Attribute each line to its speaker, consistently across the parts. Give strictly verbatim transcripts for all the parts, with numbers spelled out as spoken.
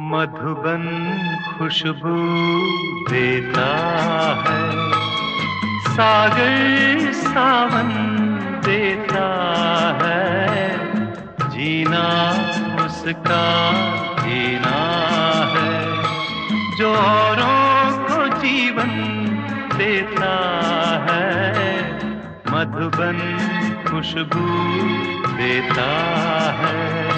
Speaker 1: मधुबन खुशबू देता है, सागर सावन देता है, जीना उसका जीना है, जो औरों को जीवन देता है, मधुबन खुशबू देता है।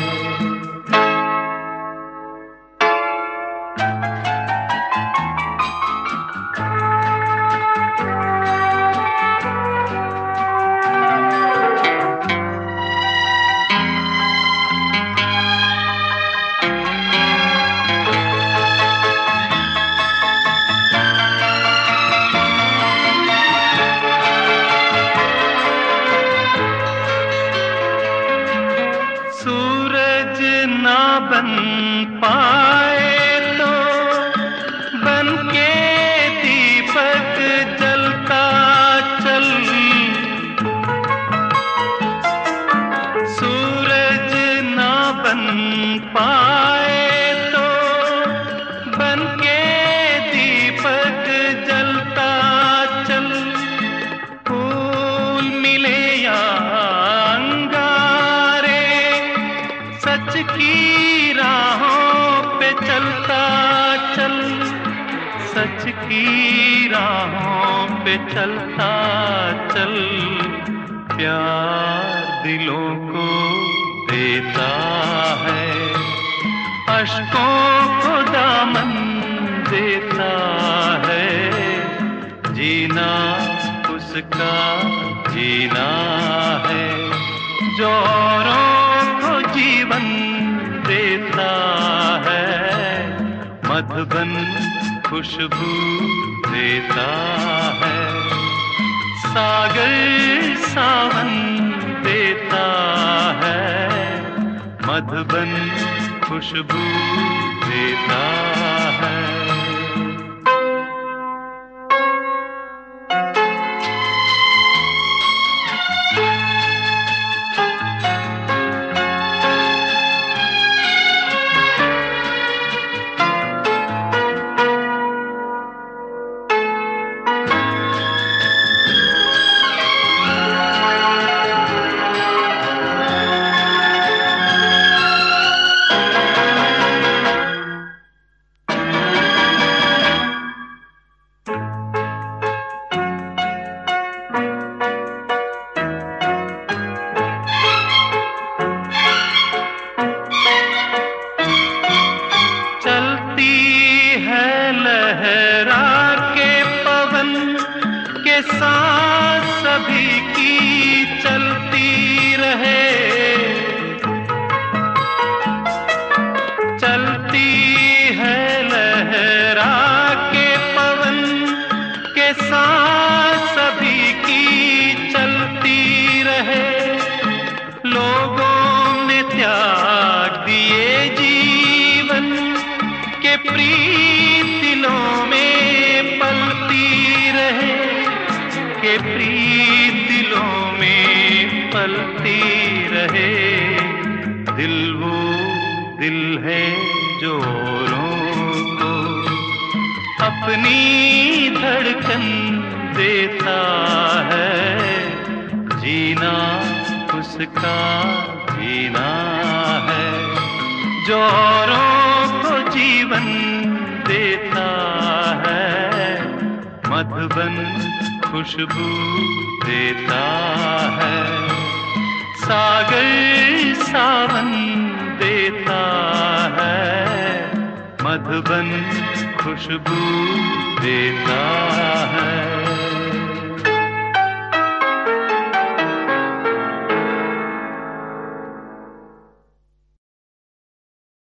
Speaker 1: सूरज ना बन पाए तो बन के दीपक जलता चल, सूरज ना बन पाए तो बन के दीपक जलता चल, फूल मिले या सच की राहों पे चलता चल, सच की राहों पे चलता चल, प्यार दिलों को देता है, अश्कों को दामन देता है, जीना उसका जीना है, जो औरों जीवन देता है, मधुबन खुशबू देता है, सागर सावन देता है, मधुबन खुशबू देता है। लहरा के पवन के साथ सभी की चलती रहे, चलती है लहरा के पवन के साथ सभी की चलती रहे, लोगों ने त्याग दिए जीवन के प्रीत दिलों में पलती रहे, के प्रीत दिलों में पलती रहे, दिल वो दिल है जो औरों को अपनी धड़कन देता है, जीना उसका जीना है, जो औरों को जीवन देता है, मधुबन खुशबू देता है, सागर सावन देता है, मधुबन खुशबू देता है।